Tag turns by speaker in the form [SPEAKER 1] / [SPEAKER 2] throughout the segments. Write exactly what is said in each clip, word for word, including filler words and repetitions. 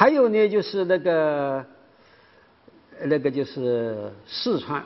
[SPEAKER 1] 还有呢，就是那个那个就是四川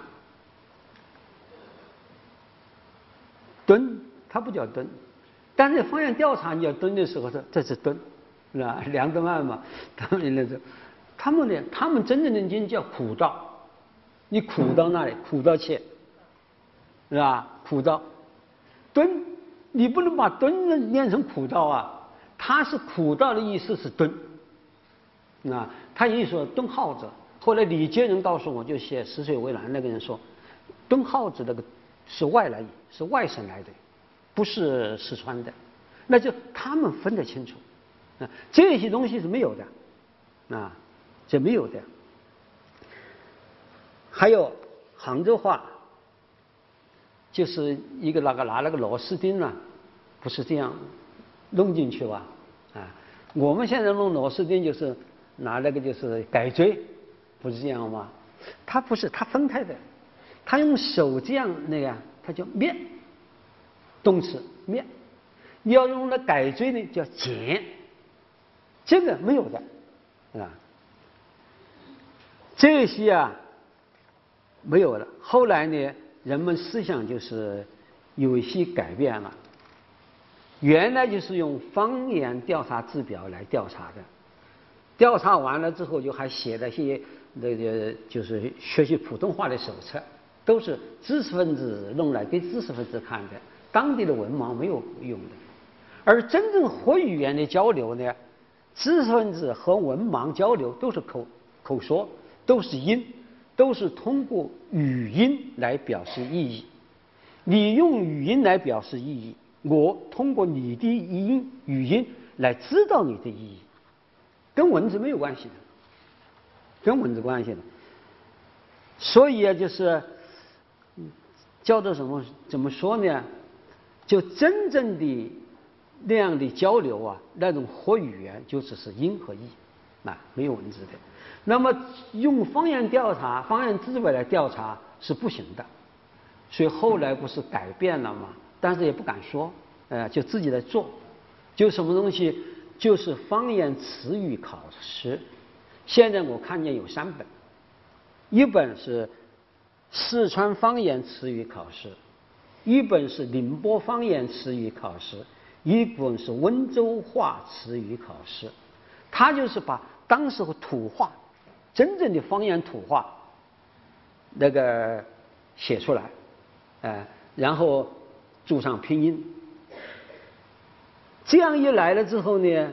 [SPEAKER 1] 吨，它不叫吨，但是方言调查你要吨的时候说这是吨，是吧？两吨半嘛，他们那是，他们呢，他们真正的经叫苦道，你苦到那里，苦到去，是吧？苦道，吨，你不能把吨念成苦道啊，它是苦道的意思是吨。啊，他一说敦号子，后来李杰人告诉我，就写《死水为蓝》那个人说，敦号子那个是外来语，是外省来的，不是四川的，那就他们分得清楚，啊，这些东西是没有的，啊，这没有的。还有杭州话，就是一个那个拿那个螺丝钉啊，不是这样弄进去吧？啊，我们现在弄螺丝钉就是拿那个就是改锥，不是这样吗？它不是，它分开的，它用手这样那个，它叫灭，动词灭。你要用那改锥呢，叫剪，这个没有的，啊，这些啊没有了。后来呢，人们思想就是有一些改变了。原来就是用方言调查制表来调查的，调查完了之后就还写了些那个就是学习普通话的手册，都是知识分子弄来给知识分子看的，当地的文盲没有用的。而真正活语言的交流呢，知识分子和文盲交流都是口口说，都是音，都是通过语音来表示意义。你用语音来表示意义，我通过你的音语音来知道你的意义，跟文字没有关系的，跟文字关系的。所以啊，就是叫做什么怎么说呢？就真正的那样的交流啊，那种活语言就只是音和义，啊，没有文字的。那么用方言调查、方言智慧来调查是不行的，所以后来不是改变了吗？但是也不敢说，呃，就自己来做。就什么东西，就是方言词语考试。现在我看见有三本，一本是四川方言词语考试，一本是宁波方言词语考试，一本是温州话词语考试。他就是把当时土话，真正的方言土话，那个写出来，呃，然后注上拼音。这样一来了之后呢，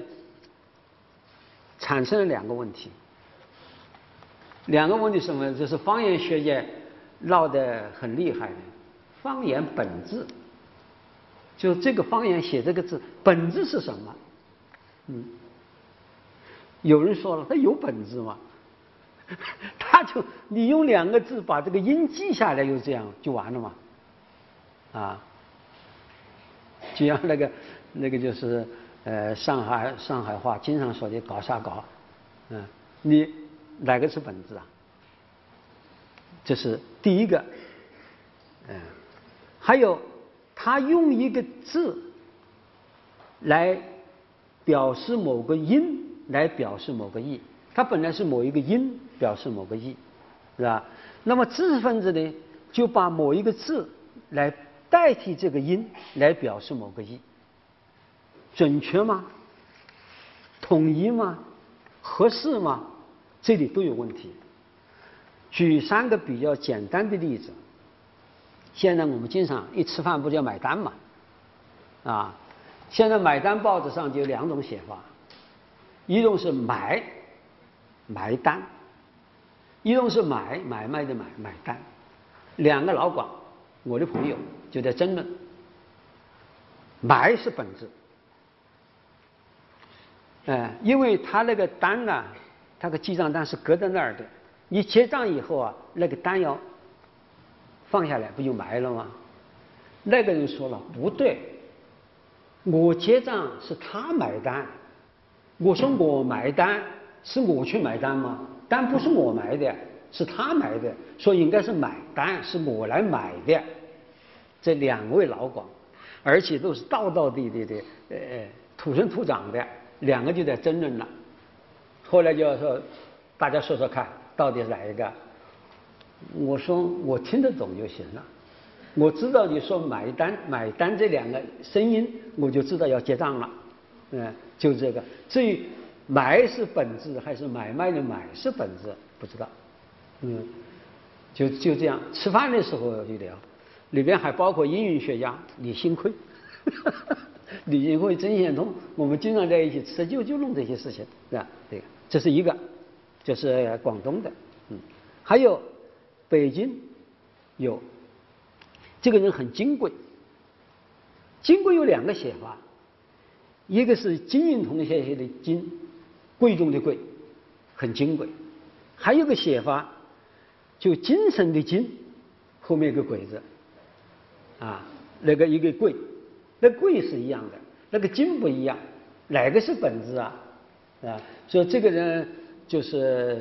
[SPEAKER 1] 产生了两个问题。两个问题什么？就是方言学界闹得很厉害的，方言本质，就这个方言写这个字本质是什么？嗯，有人说了，它有本质吗？他就你用两个字把这个音记下来，就这样就完了嘛？啊，就像那个那个就是呃上海上海话经常说的搞啥搞，嗯，你哪个是本质啊？这是第一个，嗯，还有他用一个字来表示某个音，来表示某个义，它本来是某一个音表示某个义，是吧？那么知识分子呢，就把某一个字来代替这个音来表示某个义，准确吗？统一吗？合适吗？这里都有问题。举三个比较简单的例子。现在我们经常一吃饭不就要买单嘛？啊，现在买单报纸上就有两种写法，一种是买买单，一种是买买卖的买买单。两个老广，我的朋友就在争论，买是本质，呃，因为他那个单啊，他个记账单是搁在那儿的，你结账以后啊，那个单要放下来，不就埋了吗？那个人说了，不对，我结账是他买单，我说我买单是我去买单吗？单不是我买的，是他买的，所以应该是买单，是我来买的。这两位老广，而且都是道道地地的，呃，土生土长的，两个就在争论了。 后来就说大家说说看，到底是哪一个？我说我听得懂就行了，我知道你说买单买单这两个声音，我就知道要结账了，嗯，就这个。至于买是本质还是买卖的买是本质，不知道，嗯，就就这样。吃饭的时候就聊，里边还包括音韵学家李兴奎，李兴奎、曾宪通，我们经常在一起吃，就就弄这些事情，是吧？这个这是一个，就是广东的，嗯，还有。北京有这个人很金贵，金贵有两个写法，一个是金银铜写写的金，贵重的贵，很金贵；还有个写法，就精神的精，后面一个鬼字，啊，那个一个贵，那贵是一样的，那个金不一样，哪个是本质啊？啊，所以这个人就是。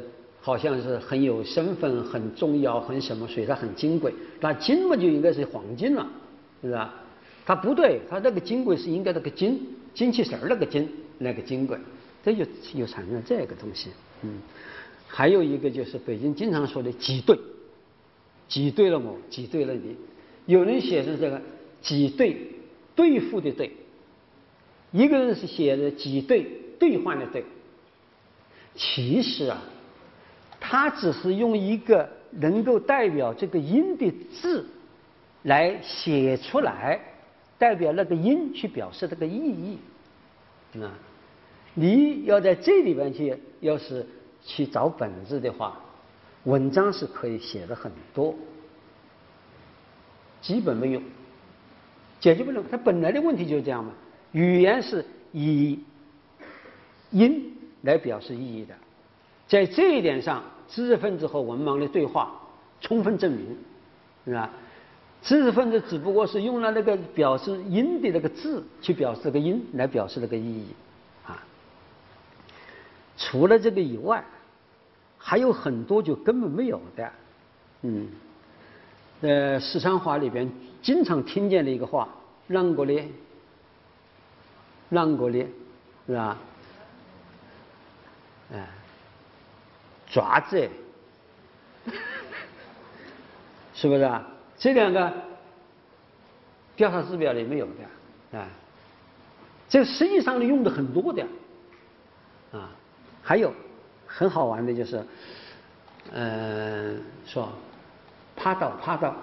[SPEAKER 1] 好像是很有身份、很重要、很什么，所以他很金贵。那金嘛就应该是黄金了，是吧？他不对，他那个金贵是应该那个金精气神儿那个金那个金贵，这就又产生了这个东西。嗯，还有一个就是北京经常说的挤兑，挤兑了我，挤兑了你。有人写的这个挤兑兑付的兑，一个人是写的挤兑兑换的兑。其实啊。他只是用一个能够代表这个音的字来写出来，代表那个音去表示这个意义。啊，你要在这里边去，要是去找本质的话，文章是可以写的很多，基本没有解决不了。它本来的问题就是这样嘛，语言是以音来表示意义的。在这一点上，知识分子和文盲的对话充分证明，是吧？知识分子只不过是用了那个表示音的那个字去表示这个音，来表示那个意义啊。除了这个以外，还有很多就根本没有的。嗯，呃，四川话里边经常听见的一个话，啷个咧，啷个咧，是吧？哎、呃。爪子，是不是啊？这两个调查指标里没有的啊，这实际上呢用的很多的啊。还有很好玩的就是，嗯、呃，说趴到趴到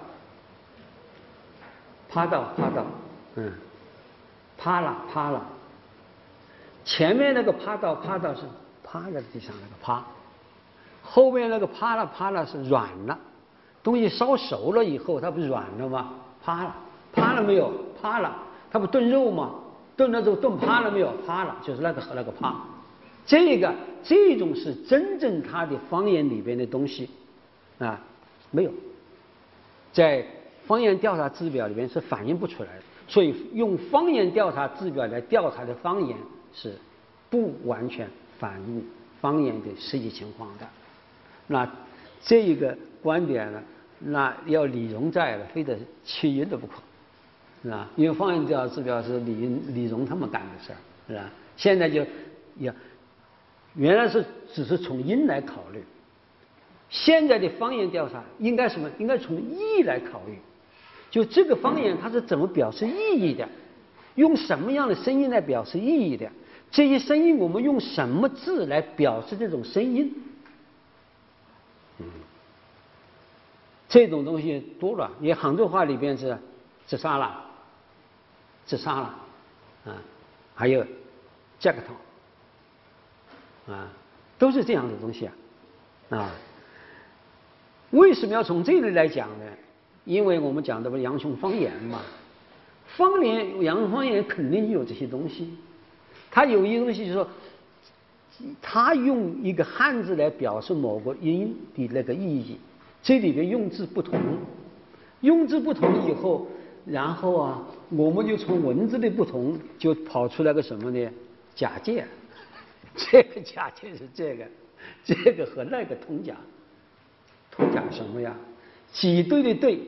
[SPEAKER 1] 趴到趴到，嗯，趴了趴了，前面那个趴到趴到是趴在地上那个趴。后面那个趴了趴了是软了，东西烧熟了以后它不是软了吗？趴了，趴了没有？趴了，它不炖肉吗？炖了之后炖趴了没有？趴了，就是那个那个趴。这个这种是真正它的方言里边的东西啊，没有，在方言调查制表里边是反映不出来的。所以用方言调查制表来调查的方言是不完全反映方言的实际情况的。那这一个观点呢，那要李荣在了，非得去音都不可，是吧？因为方言调查制表是李李荣他们干的事儿，是吧？现在就也原来是只是从音来考虑，现在的方言调查应该什么？应该从意来考虑，就这个方言它是怎么表示意义的，用什么样的声音来表示意义的？这些声音我们用什么字来表示这种声音？嗯，这种东西多了。你杭州话里边是自杀了，自杀了，啊，还有这个头，啊，都是这样的东西啊，啊。为什么要从这里来讲呢？因为我们讲的不是杨雄方言嘛，方言杨雄方言肯定有这些东西。它有一个东西就是说，他用一个汉字来表示某个音的那个意义，这里边用字不同，用字不同以后，然后啊，我们就从文字的不同就跑出来个什么呢？假借，这个假借是这个，这个和那个通假，通假什么呀？挤兑的兑，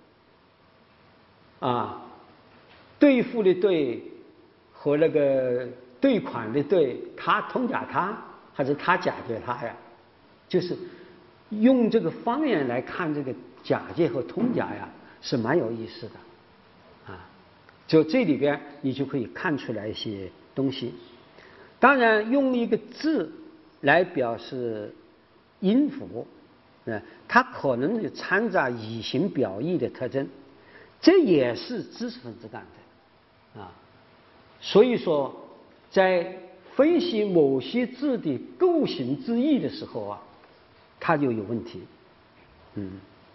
[SPEAKER 1] 啊，兑付的兑和那个。兑款的兑，他通假他还是他假借他呀？就是用这个方言来看这个假借和通假呀，是蛮有意思的啊。就这里边你就可以看出来一些东西。当然，用一个字来表示音符，呃，它可能有掺杂以形表意的特征，这也是知识分子干的啊。所以说，在分析某些字的构形之意的时候啊，它就有问题。嗯。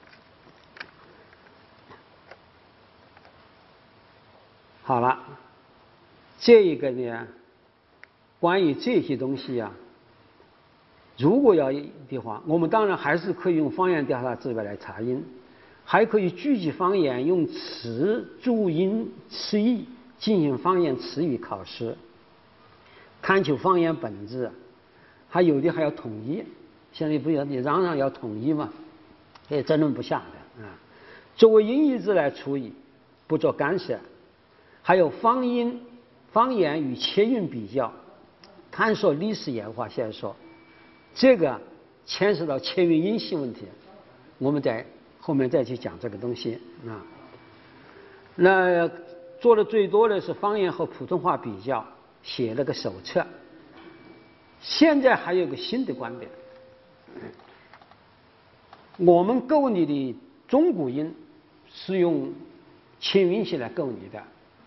[SPEAKER 1] 好了，这一个呢，关于这些东西啊，如果要的话，我们当然还是可以用方言调查指标来查音，还可以聚集方言用词、注音、词义进行方言词语考试，探求方言本质，还有的还要统一。现在不要你嚷嚷要统一嘛，也争论不下的啊。作为音译字来处理，不做干涉。还有方音、方言与切韵比较，探索历史演化线索，这个牵涉到切韵音系问题，我们在后面再去讲这个东西啊。那做的最多的是方言和普通话比较，写了个手册。现在还有个新的观点，我们构拟的中古音是用切韵音系来构拟的。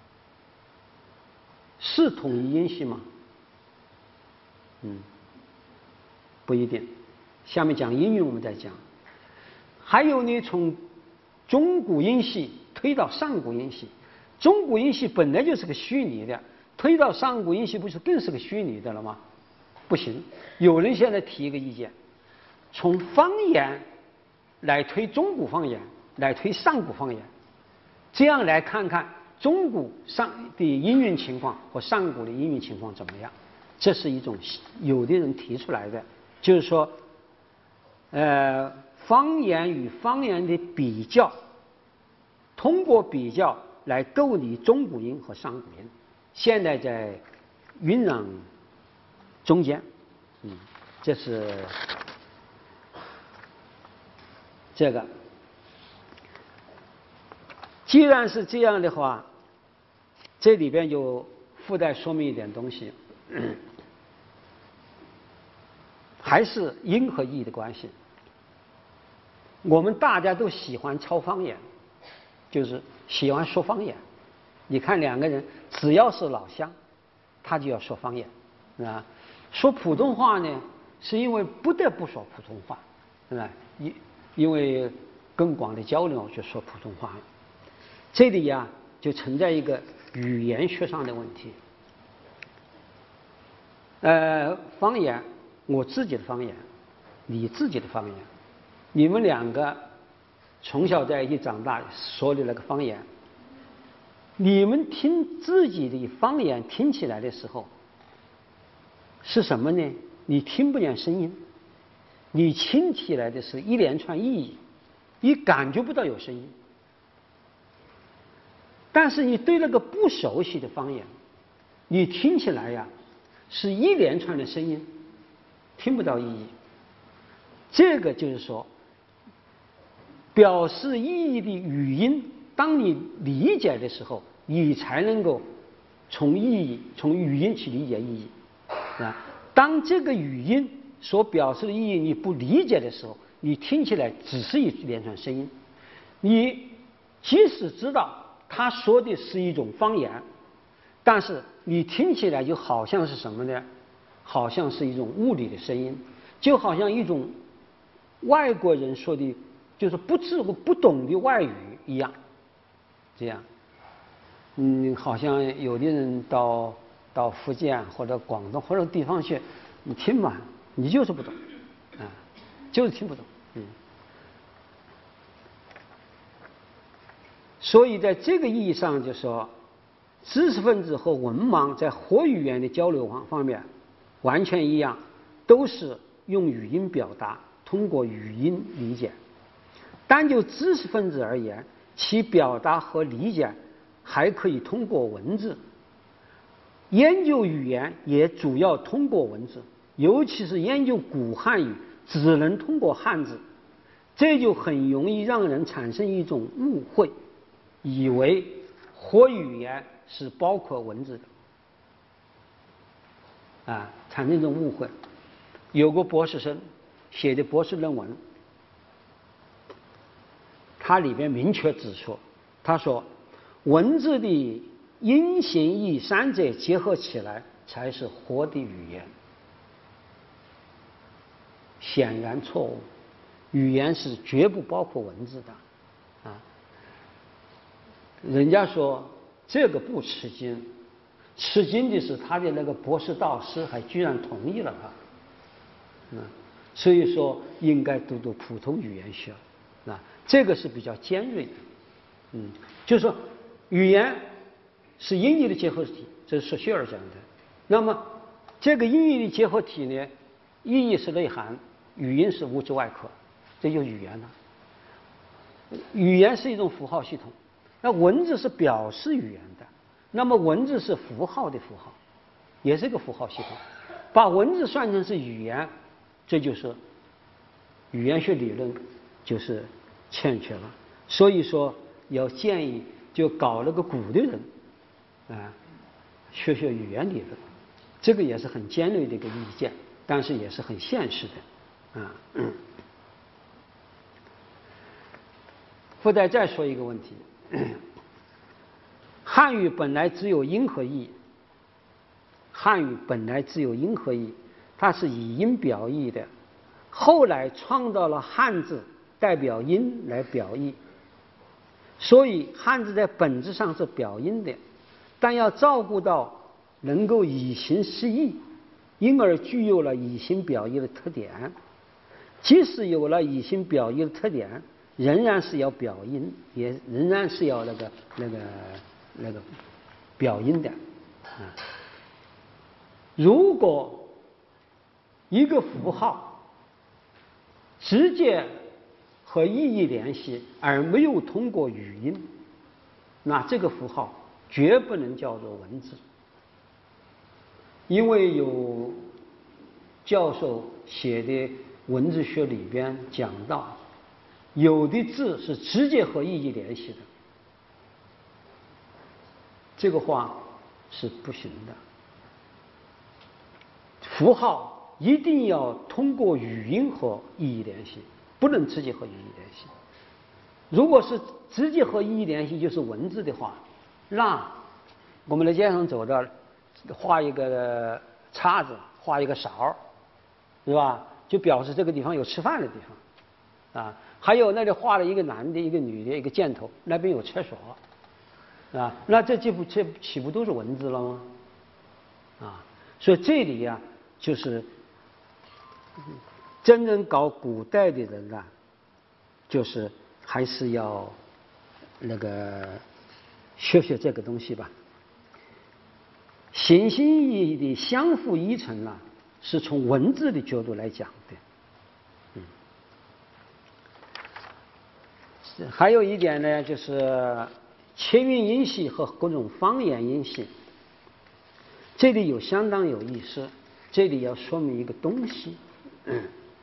[SPEAKER 1] 是统一音系吗？嗯，不一定。下面讲音韵我们再讲。还有呢，从中古音系推到上古音系，中古音系本来就是个虚拟的，推到上古音系不是更是个虚拟的了吗？不行。有人现在提一个意见，从方言来推中古方言，来推上古方言，这样来看看中古上的音韵情况和上古的音韵情况怎么样？这是一种有的人提出来的，就是说，呃，方言与方言的比较，通过比较来构拟中古音和上古音，现在在酝酿中间，嗯，这是这个。既然是这样的话，这里边就附带说明一点东西，嗯、还是音和义的关系。我们大家都喜欢抄方言，就是喜欢说方言。你看两个人只要是老乡，他就要说方言，啊，说普通话呢，是因为不得不说普通话，啊，因因为更广的交流就说普通话。这里呀、啊，就存在一个语言学上的问题。呃，方言，我自己的方言，你自己的方言，你们两个从小在一起长大，说的那个方言，你们听自己的方言听起来的时候，是什么呢？你听不见声音，你听起来的是一连串意义，你感觉不到有声音。但是你对那个不熟悉的方言，你听起来呀，是一连串的声音，听不到意义。这个就是说，表示意义的语音，当你理解的时候，你才能够从意义、从语音去理解意义啊。当这个语音所表示的意义你不理解的时候，你听起来只是一连串声音。你即使知道他说的是一种方言，但是你听起来就好像是什么呢？好像是一种物理的声音，就好像一种外国人说的，就是不知不懂的外语一样。这样，嗯，好像有的人到到福建或者广东或者地方去，你听吧，你就是不懂，啊，就是听不懂，嗯。所以在这个意义上，就说知识分子和文盲在活语言的交流方方面完全一样，都是用语音表达，通过语音理解。单就知识分子而言，其表达和理解还可以通过文字。研究语言也主要通过文字， 尤其是研究古汉语，只能通过汉字，这就很容易让人产生一种误会，以为活语言是包括文字的，啊，产生一种误会。有个博士生写的博士论文，他里边明确指出，他说文字的音形意三者结合起来才是活的语言。显然错误，语言是绝不包括文字的，啊，人家说这个不吃惊，吃惊的是他的那个博士导师还居然同意了他，嗯，所以说应该读读普通语言学，啊，这个是比较尖锐的，嗯，就是说语言是音译的结合体，这是索绪尔讲的。那么这个音译的结合体呢，意义是内涵，语音是物质外壳，这就是语言了。语言是一种符号系统，那文字是表示语言的，那么文字是符号的符号，也是一个符号系统。把文字算成是语言，这就是语言学理论就是欠缺了。所以说要建议就搞了个古的人啊，学学语言理论，这个也是很尖锐的一个意见，但是也是很现实的。啊，嗯，附带再说一个问题，汉语本来只有音和义，汉语本来只有音和义，它是以音表意的，后来创造了汉字代表音来表意，所以汉字在本质上是表音的，但要照顾到能够以形释义，因而具有了以形表意的特点。即使有了以形表意的特点，仍然是要表音，也仍然是要那个那个那个表音的。啊，如果一个符号直接和意义联系，而没有通过语音，那这个符号绝不能叫做文字。因为有教授写的文字学里边讲到，有的字是直接和意义联系的，这个话是不行的。符号一定要通过语音和意义联系，不能直接和意义联系。如果是直接和意义联系，就是文字的话，那我们在街上走着，画一个叉子，画一个勺，是吧？就表示这个地方有吃饭的地方，啊，还有那里画了一个男的，一个女的，一个箭头，那边有厕所，啊，那这这不这岂不都是文字了吗？啊，所以这里呀、啊，就是真正搞古代的人啊，就是还是要那个学学这个东西吧。形形意义的相互依存啊，是从文字的角度来讲的。嗯，还有一点呢，就是切韵音系和各种方言音系，这里有相当有意思。这里要说明一个东西，嗯，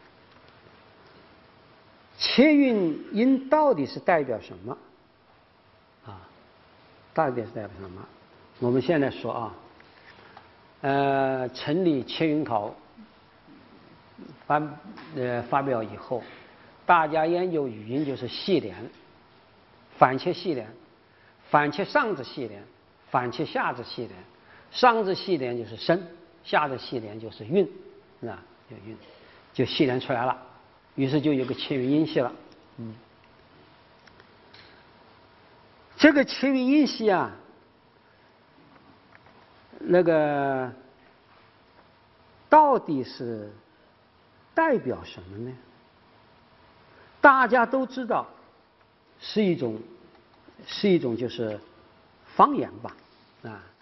[SPEAKER 1] 切韵音到底是代表什么？啊，到底是代表什么？我们现在说啊。呃，成立切韵考发呃发表以后，大家研究语音就是系联，反切系联，反切上字系联，反切下字系联，上字系联就是声，下字系联就是韵，啊，就韵，就系联出来了，于是就有个切韵音系了。嗯，这个切韵音系啊。那个到底是代表什么呢？大家都知道是一种是一种就是方言吧，啊。